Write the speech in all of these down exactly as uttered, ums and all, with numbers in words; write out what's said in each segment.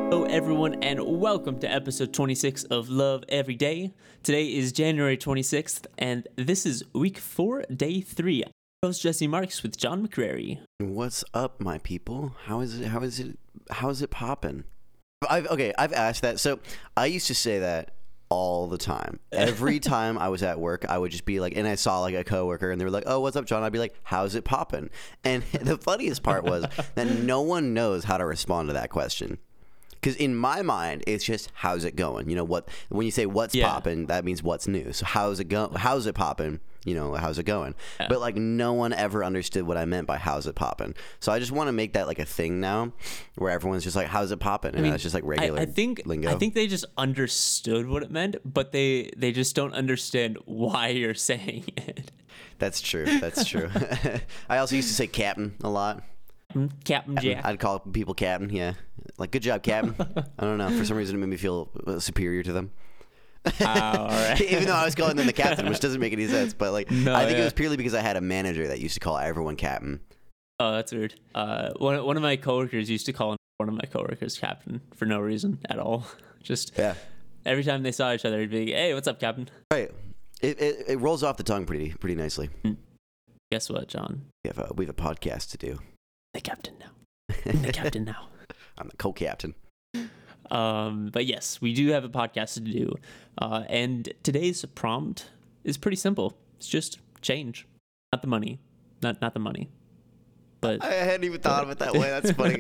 Hello, everyone, and welcome to episode twenty-six of Love Every Day. Today is January twenty-sixth, and this is week four, day three. I'm host Jesse Marks with John McCrary. What's up, my people? How is it? How is it? How is it popping? I've okay. I've asked that. So I used to say that all the time. Every time I was at work, I would just be like, and I saw like a coworker, and they were like, "Oh, what's up, John?" I'd be like, "How's it popping?" And the funniest part was that no one knows how to respond to that question. Because in my mind, it's just, how's it going? You know, what when you say what's Yeah. popping, that means what's new. So how's it go? How's it popping? You know, how's it going? Yeah. But like no one ever understood what I meant by how's it popping. So I just want to make that like a thing now, where everyone's just like, how's it popping? And I mean, it's just like regular I, I think lingo. I think they just understood what it meant, but they they just don't understand why you're saying it. That's true. That's true. I also used to say captain a lot. Captain Jack. I'd call people captain. Yeah, like good job, captain. I don't know. For some reason, it made me feel superior to them. Oh, all right. Even though I was calling them the captain, which doesn't make any sense. But like, No, I think yeah. it was purely because I had a manager that used to call everyone captain. Oh, that's weird. Uh, one one of my coworkers used to call one of my coworkers Captain for no reason at all. Just Yeah, every time they saw each other, he'd be, "Hey, what's up, Captain?" right. It it, it rolls off the tongue pretty pretty nicely. Guess what, John? We have a, we have a podcast to do. The captain now. I'm the captain now. I'm the co-captain. Um, but yes, we do have a podcast to do. Uh, and today's prompt is pretty simple. It's just change, not the money, not not the money. But I hadn't even thought of it that way. That's funny.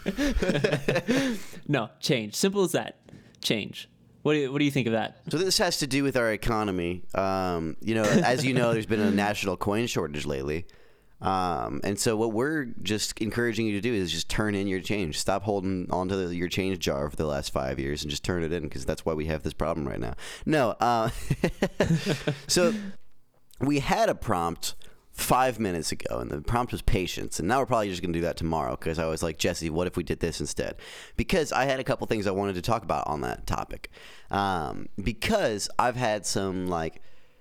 no, change. Simple as that. Change. What do you, what do you think of that? So this has to do with our economy. Um, you know, as you know, there's been a national coin shortage lately. Um, and so what we're just encouraging you to do is just turn in your change. Stop holding onto the, your change jar for the last five years and just turn it in, because that's why we have this problem right now. No. Uh, so we had a prompt five minutes ago, and the prompt was patience. And now we're probably just going to do that tomorrow, because I was like, Jesse, what if we did this instead? Because I had a couple things I wanted to talk about on that topic. Um, because I've had some like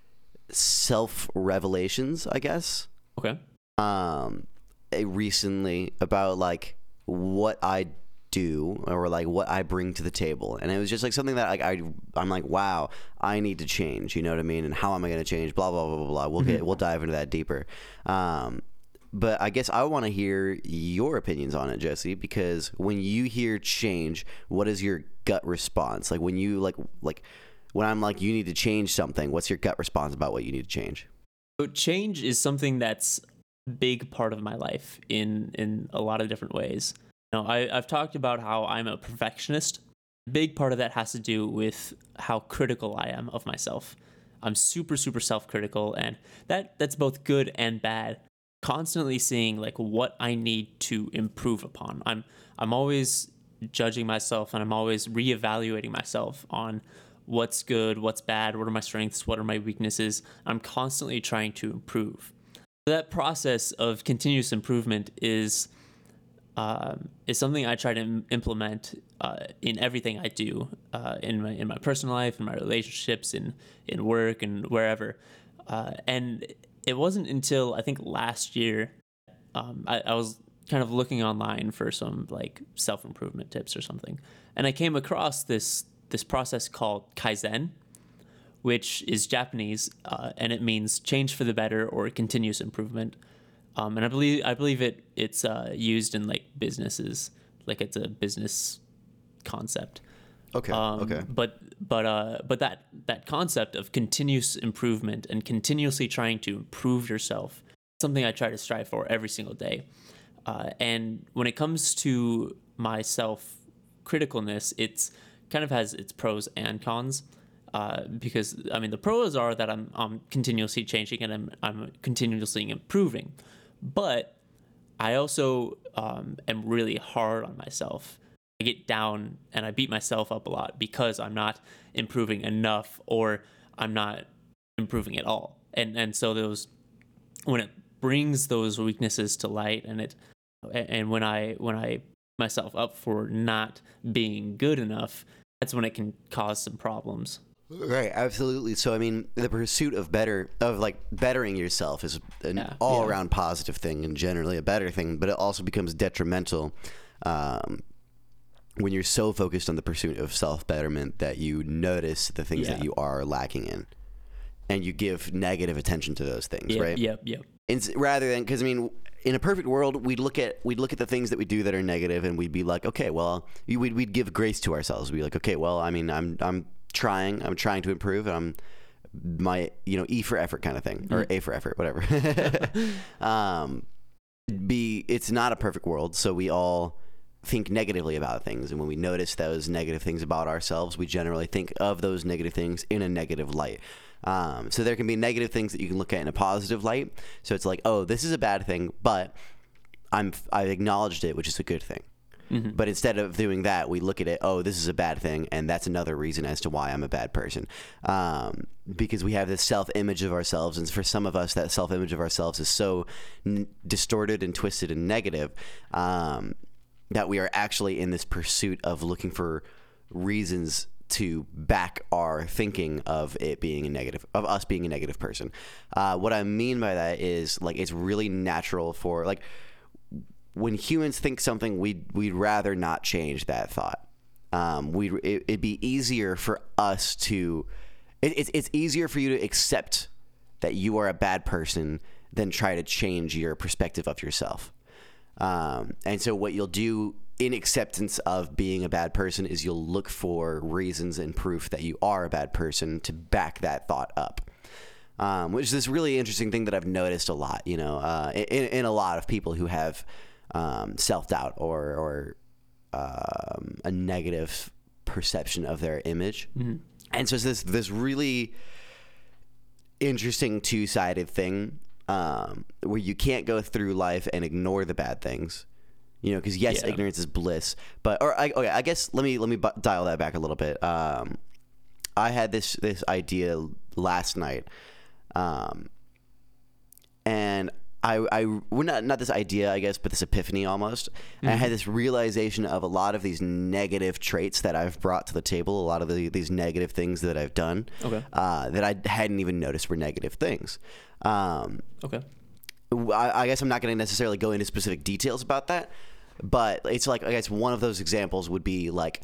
self-revelations, I guess. Okay. Um, eh, recently about like what I do or like what I bring to the table, and it was just like something that like I I'm like, wow, I need to change. You know what I mean? And how am I going to change? Blah blah blah blah blah. We'll get we'll dive into that deeper. Um, but I guess I want to hear your opinions on it, Jesse, because when you hear change, what is your gut response? Like when you like like when I'm like, you need to change something, what's your gut response about what you need to change? So change is something that's a big part of my life in in a lot of different ways. You know, I, I've talked about how I'm a perfectionist. A big part of that has to do with how critical I am of myself. I'm super, super self-critical, and that that's both good and bad. Constantly seeing like what I need to improve upon. I'm I'm always judging myself, and I'm always reevaluating myself on what's good, what's bad, what are my strengths, what are my weaknesses. I'm constantly trying to improve. That process of continuous improvement is um, is something I try to im- implement uh, in everything I do, uh, in my in my personal life, in my relationships, in in work, and wherever. Uh, and it wasn't until I think last year um, I, I was kind of looking online for some like self improvement tips or something, and I came across this this process called Kaizen, which is Japanese, uh, and it means change for the better or continuous improvement. Um, and I believe I believe it it's uh, used in like businesses, like it's a business concept. Okay. Um, okay. But but uh, but that that concept of continuous improvement and continuously trying to improve yourself, something I try to strive for every single day. Uh, and when it comes to my self criticalness, it's kind of has its pros and cons. Uh, because I mean, the pros are that I'm I'm continuously changing and I'm I'm continuously improving, but I also um, am really hard on myself. I get down and I beat myself up a lot because I'm not improving enough, or I'm not improving at all. And and so those, when it brings those weaknesses to light, and it and when I when I myself up for not being good enough, that's when it can cause some problems. Right, absolutely. So, I mean, the pursuit of better, of like bettering yourself is an Yeah, all-around yeah. positive thing and generally a better thing, but it also becomes detrimental um, when you're so focused on the pursuit of self-betterment that you notice the things Yeah. that you are lacking in, and you give negative attention to those things, Yep, right? Yep. Yep. And rather than, because I mean, in a perfect world, we'd look at we'd look at the things that we do that are negative, and we'd be like, okay, well, we'd we'd give grace to ourselves. We'd be like, okay, well, I mean, I'm I'm trying, I'm trying to improve, and I'm my you know E for effort kind of thing, or A for effort, whatever. um, be it's not a perfect world, so we all think negatively about things, and when we notice those negative things about ourselves, we generally think of those negative things in a negative light. Um, so there can be negative things that you can look at in a positive light. So it's like, oh, this is a bad thing, but I'm I've acknowledged it, which is a good thing. Mm-hmm. But instead of doing that, we look at it, oh, this is a bad thing, and that's another reason as to why I'm a bad person. Um, because we have this self-image of ourselves, and for some of us, that self-image of ourselves is so n- distorted and twisted and negative um, that we are actually in this pursuit of looking for reasons to back our thinking of it being a negative, of us being a negative person. Uh, what I mean by that is, like, it's really natural for, like, when humans think something, we'd, we'd rather not change that thought. Um, we it, it'd be easier for us to, it, it's, it's easier for you to accept that you are a bad person than try to change your perspective of yourself. Um, and so what you'll do in acceptance of being a bad person is you'll look for reasons and proof that you are a bad person to back that thought up. Um, which is this really interesting thing that I've noticed a lot, you know, uh, in, in a lot of people who have um, self-doubt or, or um, a negative perception of their image. Mm-hmm. And so it's this, this really interesting two-sided thing um, where you can't go through life and ignore the bad things. You know, because yes, yeah. ignorance is bliss, but or I, okay, I guess let me let me bu- dial that back a little bit. Um, I had this this idea last night, um, and I I well, not not this idea, I guess, but this epiphany almost. Mm-hmm. And I had this realization of a lot of these negative traits that I've brought to the table, a lot of the, these negative things that I've done, okay. uh, that I hadn't even noticed were negative things. Um, okay. I, I guess I'm not going to necessarily go into specific details about that, but it's like, I guess one of those examples would be like,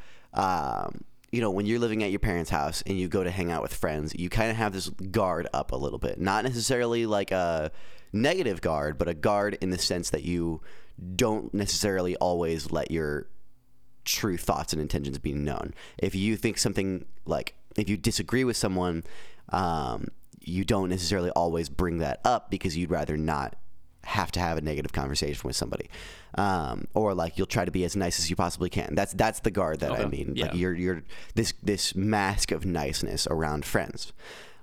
um, you know, when you're living at your parents' house and you go to hang out with friends, you kind of have this guard up a little bit. Not necessarily like a negative guard, but a guard in the sense that you don't necessarily always let your true thoughts and intentions be known. If you think something, like, if you disagree with someone, um, you don't necessarily always bring that up because you'd rather not have to have a negative conversation with somebody. Um, or like you'll try to be as nice as you possibly can. That's that's the guard that okay. I mean. Yeah. Like you're you're this this mask of niceness around friends.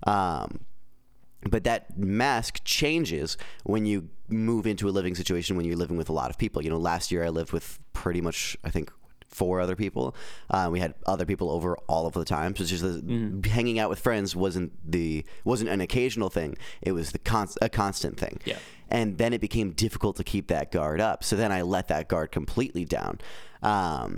Um, but that mask changes when you move into a living situation, when you're living with a lot of people. You know, last year I lived with pretty much, I think, four other people. Uh, we had other people over all of the time. So it's just the, mm. hanging out with friends wasn't the wasn't an occasional thing. It was the con- a constant thing. Yeah. And then it became difficult to keep that guard up. So then I let that guard completely down. Um,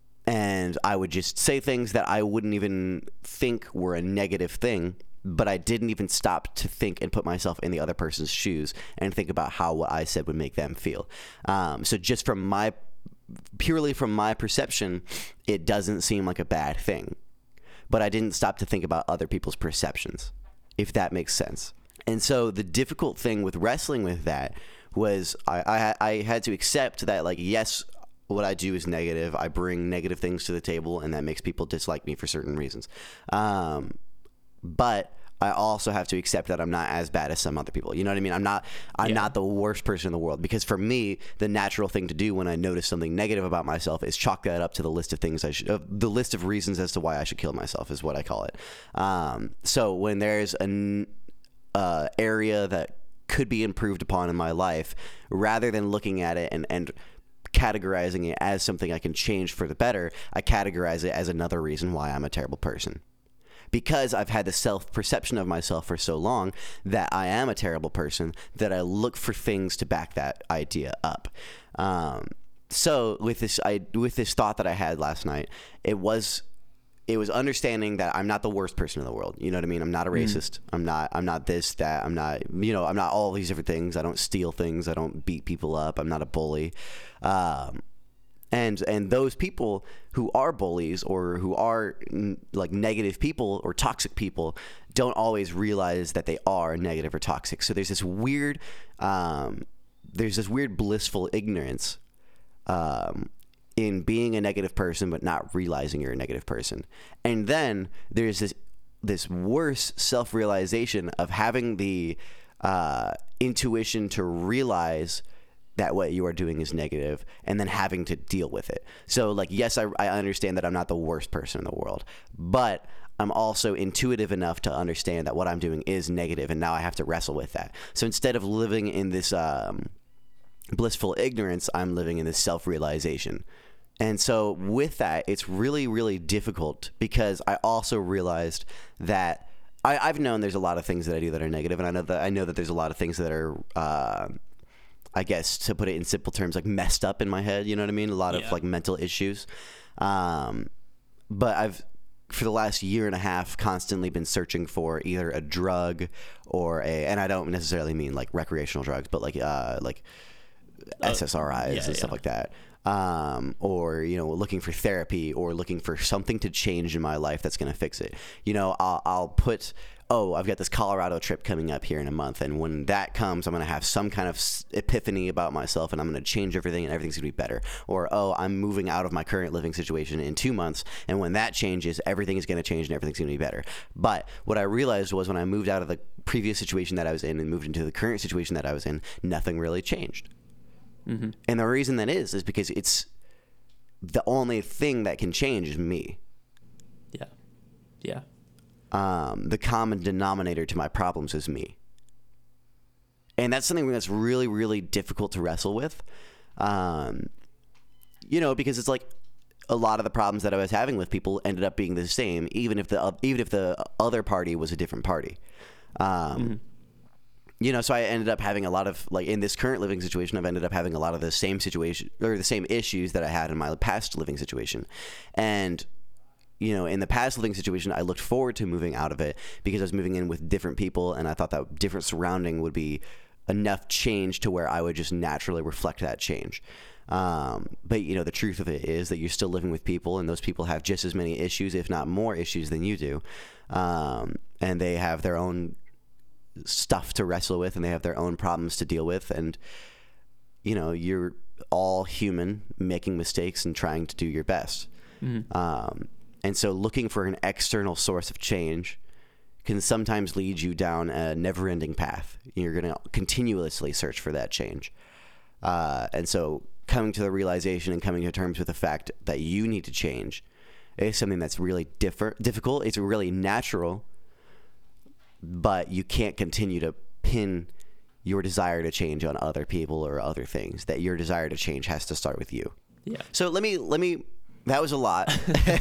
and I would just say things that I wouldn't even think were a negative thing, but I didn't even stop to think and put myself in the other person's shoes and think about how what I said would make them feel. Um, so just from my purely from my perception, it doesn't seem like a bad thing. But I didn't stop to think about other people's perceptions, if that makes sense. And so the difficult thing with wrestling with that was I, I, I had to accept that, like, yes, what I do is negative. I bring negative things to the table, and that makes people dislike me for certain reasons. Um, but I also have to accept that I'm not as bad as some other people. You know what I mean? I'm not I'm yeah. not the worst person in the world, because for me, the natural thing to do when I notice something negative about myself is chalk that up to the list of things I should, uh, the list of reasons as to why I should kill myself is what I call it. Um, so when there's an uh, area that could be improved upon in my life, rather than looking at it and, and categorizing it as something I can change for the better, I categorize it as another reason why I'm a terrible person. Because I've had the self-perception of myself for so long that I am a terrible person, that I look for things to back that idea up. Um, so with this, I with this thought that I had last night, it was it was understanding that I'm not the worst person in the world. You know what I mean? I'm not a racist. Mm. I'm not. I'm not this, that. I'm not. You know. I'm not all these different things. I don't steal things. I don't beat people up. I'm not a bully. Um, And and those people who are bullies or who are n- like negative people or toxic people don't always realize that they are negative or toxic. So there's this weird, um, there's this weird blissful ignorance um, in being a negative person but not realizing you're a negative person. And then there's this this worse self-realization of having the uh, intuition to realize that what you are doing is negative, and then having to deal with it. So like, yes, I, I understand that I'm not the worst person in the world, but I'm also intuitive enough to understand that what I'm doing is negative, and now I have to wrestle with that. So instead of living in this um, blissful ignorance, I'm living in this self-realization. And so with that, it's really, really difficult, because I also realized that I, I've known there's a lot of things that I do that are negative, and I know that I know that there's a lot of things that are uh, I guess, to put it in simple terms, like messed up in my head, you know what I mean? A lot of Yeah. like mental issues. Um, but I've, for the last year and a half, constantly been searching for either a drug or a, and I don't necessarily mean like recreational drugs, but like, uh, like S S R Is yeah, and stuff yeah. like that. Um, or, you know, looking for therapy or looking for something to change in my life that's going to fix it. You know, I'll, I'll put, oh, I've got this Colorado trip coming up here in a month, and when that comes, I'm going to have some kind of s- epiphany about myself, and I'm going to change everything, and everything's going to be better. Or, oh, I'm moving out of my current living situation in two months, and when that changes, everything is going to change, and everything's going to be better. But what I realized was when I moved out of the previous situation that I was in and moved into the current situation that I was in, nothing really changed. Mm-hmm. And the reason that is, is because it's the only thing that can change is me. Yeah. Yeah. Um, the common denominator to my problems is me. And that's something that's really, really difficult to wrestle with. Um, you know, because it's like a lot of the problems that I was having with people ended up being the same, even if the even if the other party was a different party. Um, Mm-hmm. You know, so I ended up having a lot of, like, in this current living situation, I've ended up having a lot of the same situation or the same issues that I had in my past living situation. And, you know, in the past living situation, I looked forward to moving out of it because I was moving in with different people, and I thought that different surrounding would be enough change to where I would just naturally reflect that change. Um, but, you know, the truth of it is that you're still living with people, and those people have just as many issues, if not more issues than you do. Um, and they have their own stuff to wrestle with, and they have their own problems to deal with, and you know, you're all human, making mistakes and trying to do your best. Mm-hmm. Um, and so looking for an external source of change can sometimes lead you down a never-ending path. You're going to continuously search for that change. Uh, and so coming to the realization and coming to terms with the fact that you need to change is something that's really differ- difficult. It's really natural, but you can't continue to pin your desire to change on other people or other things. That your desire to change has to start with you. Yeah. So let me, let me, that was a lot.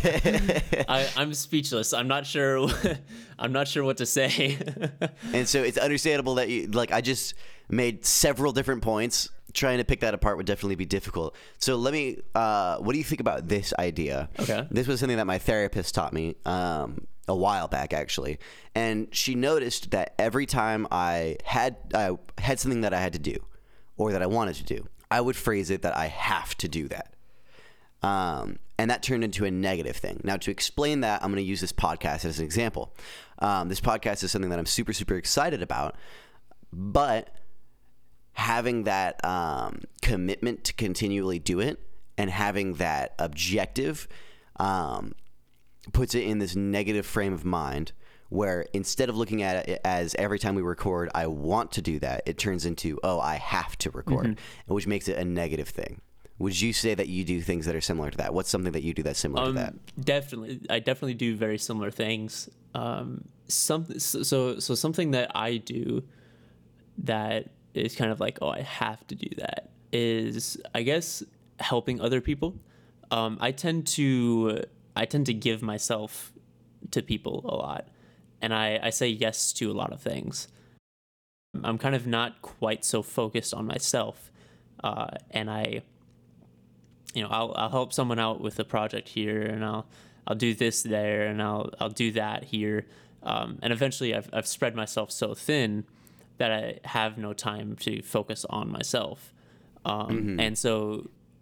I, I'm speechless. I'm not sure. I'm not sure what to say. And so it's understandable that you, like, I just made several different points. Trying to pick that apart would definitely be difficult. So let me, uh, what do you think about this idea? Okay. This was something that my therapist taught me um, a while back, actually. And she noticed that every time I had, I had something that I had to do or that I wanted to do, I would phrase it that I have to do that. Um, and that turned into a negative thing. Now, to explain that, I'm going to use this podcast as an example. Um, this podcast is something that I'm super, super excited about, but having that um, commitment to continually do it and having that objective um, puts it in this negative frame of mind where instead of looking at it as every time we record, I want to do that, it turns into, oh, I have to record, mm-hmm. which makes it a negative thing. Would you say that you do things that are similar to that? What's something that you do that's similar um, to that? Definitely. I definitely do very similar things. Um, some, so, so something that I do that is kind of like, oh, I have to do that is, I guess, helping other people. Um, I tend to, I tend to give myself to people a lot, and I, I say yes to a lot of things. I'm kind of not quite so focused on myself, uh, and I, you know, I'll I'll help someone out with a project here, and I'll I'll do this there, and I'll I'll do that here, um, and eventually I've I've spread myself so thin that I have no time to focus on myself, um, mm-hmm. and so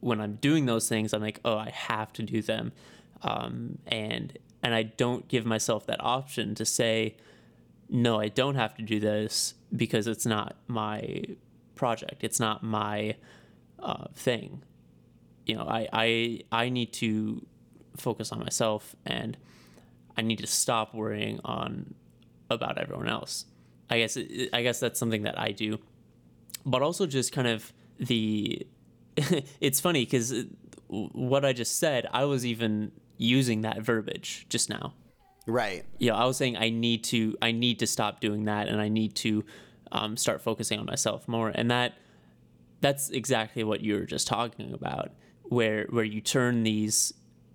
when I'm doing those things, I'm like, oh, I have to do them. Um, and and I don't give myself that option to say, no, I don't have to do this because it's not my project. It's not my uh, thing. You know, I, I I need to focus on myself, and I need to stop worrying on about everyone else. I guess it, I guess that's something that I do, but also just kind of the. It's funny because what I just said, I was even using that verbiage just now. Right. You know, I was saying I need to I need to stop doing that, and I need to um, start focusing on myself more, and that that's exactly what you were just talking about, where where you turn these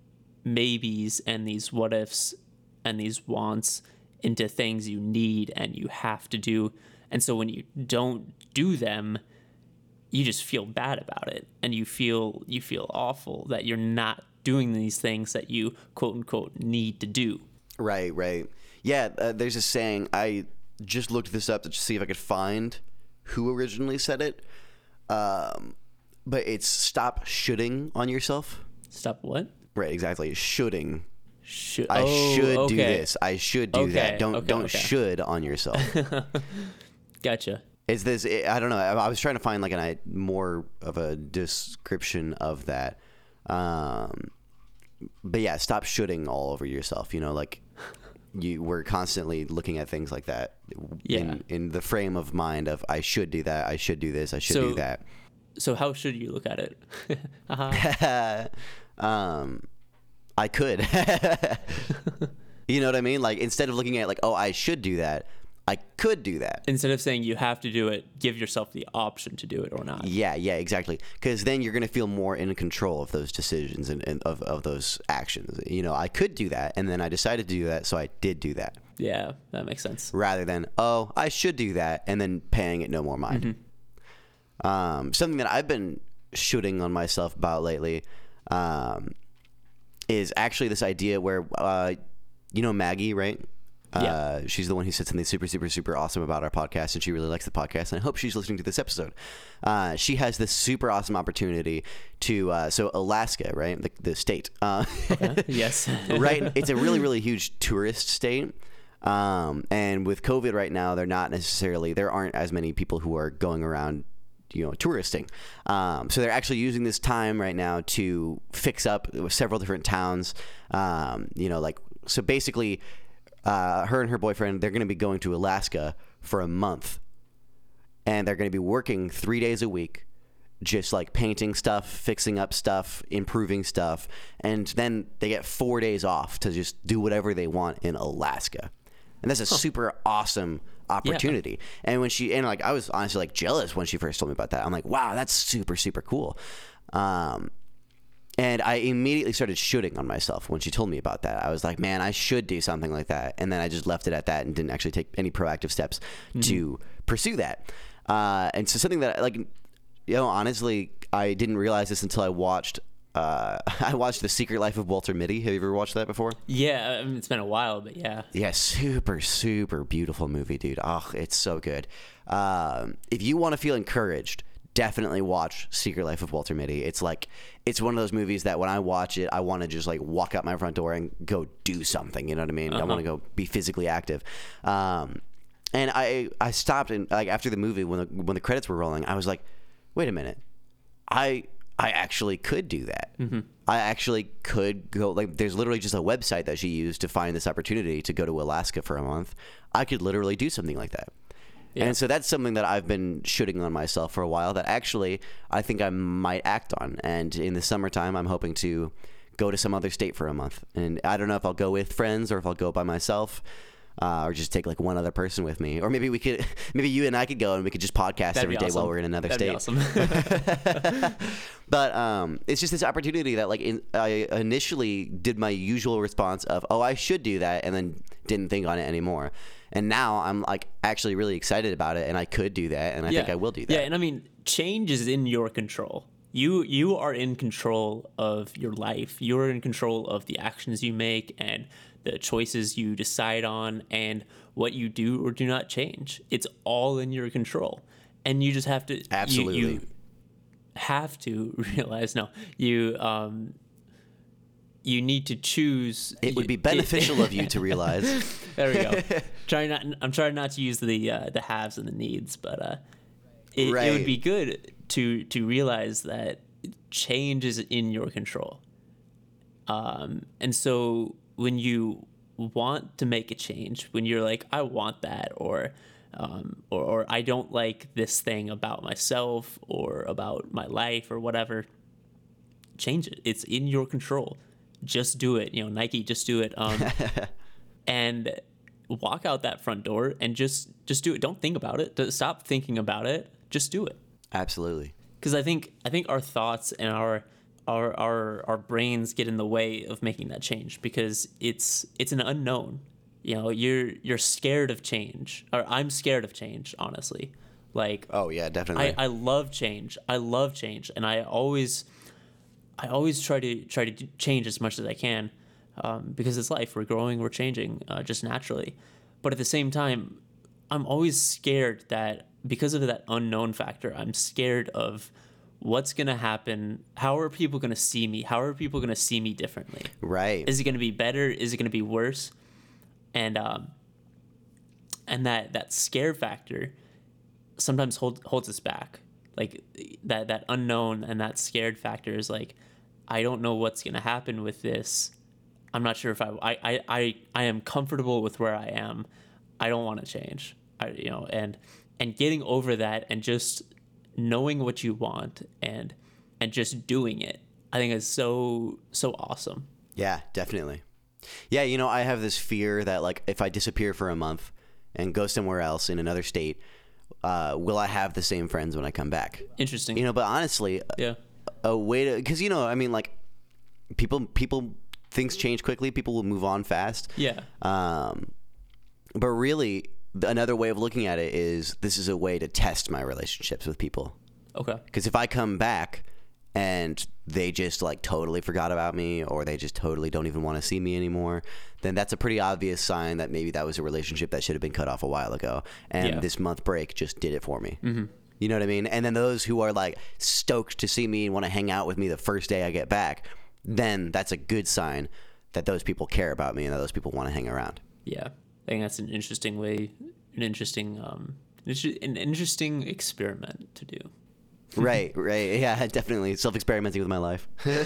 maybes and these what ifs and these wants into things you need and you have to do. And so when you don't do them, you just feel bad about it, and you feel you feel awful that you're not doing these things that you quote unquote need to do. Right, right. Yeah, uh, there's a saying. I just looked this up to see if I could find who originally said it. Um, but it's stop shoulding on yourself. Stop what? Right, exactly. Shoulding. Should, I oh, should okay. do this. I should do Okay, that. Don't okay, don't okay. should on yourself. Gotcha. Is this? I don't know. I, I was trying to find like an I more of a description of that. Um, but yeah, stop shoulding all over yourself. You know, like you we're constantly looking at things like that. Yeah. In, in the frame of mind of I should do that. I should do this. I should So- do that. So how should you look at it? uh-huh. um, I could. You know what I mean? Like instead of looking at like, oh, I should do that, I could do that. Instead of saying you have to do it, give yourself the option to do it or not. Yeah, yeah, exactly. Because then you're going to feel more in control of those decisions and, and of, of those actions. You know, I could do that, and then I decided to do that, so I did do that. Yeah, that makes sense. Rather than, oh, I should do that, and then paying it no more mind. Mm-hmm. Um, something that I've been shooting on myself about lately um, is actually this idea where, uh, you know Maggie, right? Uh, Yeah. She's the one who said something super, super, super awesome about our podcast, and she really likes the podcast, and I hope she's listening to this episode. Uh, she has this super awesome opportunity to, uh, so Alaska, right? The, the state. Uh, Okay. Yes. right? It's a really, really huge tourist state. Um, and with COVID right now, they're not necessarily, there aren't as many people who are going around, you know, touristing. Um, so they're actually using this time right now to fix up several different towns. Um, you know, like, so basically, uh, her and her boyfriend, they're going to be going to Alaska for a month, and they're going to be working three days a week, just like painting stuff, fixing up stuff, improving stuff. And then they get four days off to just do whatever they want in Alaska. And that's a huh. super awesome opportunity. Yeah. And when she, and like, I was honestly like jealous when she first told me about that. I'm like, wow, that's super, super cool. Um, and I immediately started shooting on myself when she told me about that. I was like, man, I should do something like that. And then I just left it at that and didn't actually take any proactive steps mm-hmm. to pursue that. Uh, and so something that like, you know, honestly, I didn't realize this until I watched Uh, I watched The Secret Life of Walter Mitty. Have you ever watched that before? Yeah, I mean, it's been a while, but yeah. Yeah, super, super beautiful movie, dude. Oh, it's so good. Um, if you want to feel encouraged, definitely watch Secret Life of Walter Mitty. It's like, it's one of those movies that when I watch it, I want to just like walk out my front door and go do something. You know what I mean? Uh-huh. I want to go be physically active. Um, and I, I stopped and like after the movie, when the, when the credits were rolling, I was like, wait a minute. I... I actually could do that. Mm-hmm. I actually could go, like, there's literally just a website that she used to find this opportunity to go to Alaska for a month. I could literally do something like that. Yeah. And so that's something that I've been shooting on myself for a while that actually I think I might act on. And in the summertime, I'm hoping to go to some other state for a month. And I don't know if I'll go with friends or if I'll go by myself. Uh, or just take like one other person with me, or maybe we could, maybe you and I could go and we could just podcast That'd every day awesome. while we're in another That'd state. Be awesome. But um, it's just this opportunity that like in, I initially did my usual response of, oh, I should do that, and then didn't think on it anymore. And now I'm like actually really excited about it, and I could do that, and I yeah. think I will do that. Yeah, and I mean, change is in your control. You you are in control of your life. You're in control of the actions you make and the choices you decide on and what you do or do not change. It's all in your control. And you just have to... Absolutely. You, you, have to realize, no, you um, you need to choose. It would be beneficial of you to realize. There we go. Trying not, I'm trying not to use the uh, the haves and the needs, but uh, it, right. it would be good to to realize that change is in your control. Um, and so when you want to make a change, when you're like, I want that, or um, or, or I don't like this thing about myself or about my life or whatever, change it. It's in your control. Just do it. You know, Nike, just do it. Um, and walk out that front door and just just do it. Don't think about it. Stop thinking about it. Just do it. Absolutely. Because I think I think our thoughts and our our our our brains get in the way of making that change, because it's it's an unknown. You know, you're you're scared of change, or I'm scared of change, honestly. Like, oh yeah, definitely. I, I love change. I love change, and I always I always try to try to change as much as I can, um, because it's life. We're growing, we're changing, uh, just naturally. But at the same time, I'm always scared that because of that unknown factor, I'm scared of what's going to happen. How are people going to see me? How are people going to see me differently? Right. Is it going to be better? Is it going to be worse? And um, and that that scare factor sometimes hold, holds us back. Like that that unknown and that scared factor is like, I don't know what's going to happen with this. I'm not sure if I I, I I am comfortable with where I am. I don't want to change. I, you know, and and getting over that and just knowing what you want and and just doing it, I think is so so awesome. Yeah, definitely. Yeah, you know, I have this fear that, like, if I disappear for a month and go somewhere else in another state, uh, will I have the same friends when I come back? Interesting. You know, but honestly, yeah, a, a way to, because, you know, I mean, like, people people things change quickly. People will move on fast. Yeah. Um, but really, another way of looking at it is this is a way to test my relationships with people. Okay. Because if I come back and they just like totally forgot about me, or they just totally don't even want to see me anymore, then that's a pretty obvious sign that maybe that was a relationship that should have been cut off a while ago. And Yeah. this month break just did it for me. Mm-hmm. You know what I mean? And then those who are like stoked to see me and want to hang out with me the first day I get back, then that's a good sign that those people care about me and that those people want to hang around. Yeah. I think that's an interesting way, an interesting, um, an interesting experiment to do. Right, right. Yeah, definitely self-experimenting with my life.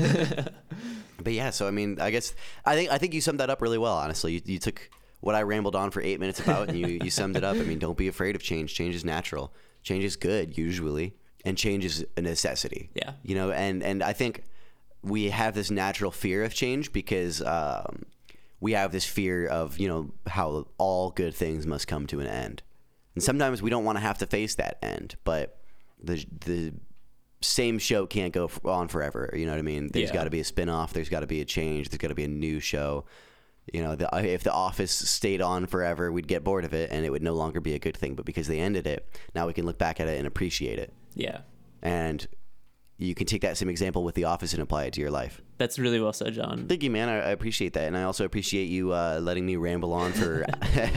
But yeah, so I mean, I guess I think I think you summed that up really well. Honestly, you, you took what I rambled on for eight minutes about, and you you summed it up. I mean, don't be afraid of change. Change is natural. Change is good usually, and change is a necessity. Yeah. You know, and and I think we have this natural fear of change because um, we have this fear of, you know, how all good things must come to an end, and sometimes we don't want to have to face that end, but the the same show can't go on forever. You know what I mean? There's Yeah. got to be a spin-off. There's got to be a change. There's got to be a new show. You know, the, if The Office stayed on forever, we'd get bored of it, and it would no longer be a good thing. But because they ended it, now we can look back at it and appreciate it. Yeah. And you can take that same example with The Office and apply it to your life. That's really well said, John. Thank you, man. I, I appreciate that. And I also appreciate you uh, letting me ramble on for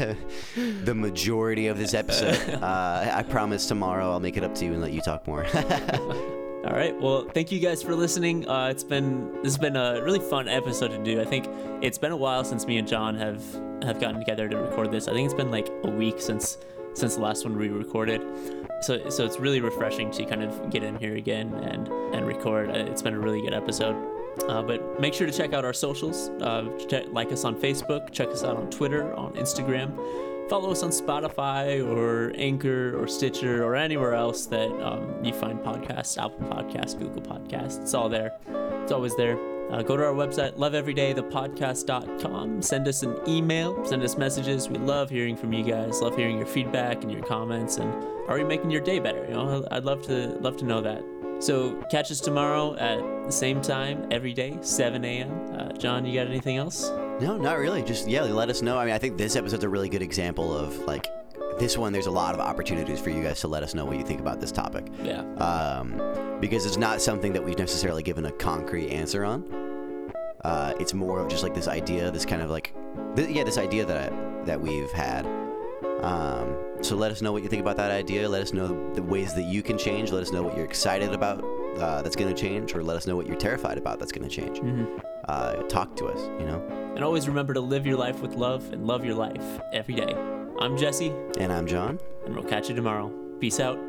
the majority of this episode. Uh, I promise tomorrow I'll make it up to you and let you talk more. All right. Well, thank you guys for listening. Uh, it's been this has been a really fun episode to do. I think it's been a while since me and John have have gotten together to record this. I think it's been like a week since since the last one we recorded. So so it's really refreshing to kind of get in here again and and record. It's been a really good episode. Uh, but make sure to check out our socials. Uh, check, like us on Facebook. Check us out on Twitter, on Instagram. Follow us on Spotify or Anchor or Stitcher or anywhere else that um, you find podcasts, Apple Podcasts, Google Podcasts. It's all there. It's always there. Uh, go to our website, love every day the podcast dot com. Send us an email. Send us messages. We love hearing from you guys. Love hearing your feedback and your comments. And are we making your day better? You know, I'd love to love to know that. So catch us tomorrow at the same time every day, seven a.m. Uh, John, you got anything else? No, not really. Just, yeah, let us know. I mean, I think this episode's a really good example of, like, this one, there's a lot of opportunities for you guys to let us know what you think about this topic. Yeah. Um, because it's not something that we've necessarily given a concrete answer on. Uh, it's more of just, like, this idea, this kind of, like, th- yeah, this idea that I, that we've had. Um, so let us know what you think about that idea. Let us know the ways that you can change. Let us know what you're excited about uh, that's going to change, or let us know what you're terrified about that's going to change. Mm-hmm. Uh, talk to us, you know? And always remember to live your life with love and love your life every day. I'm Jesse. And I'm John. And we'll catch you tomorrow. Peace out.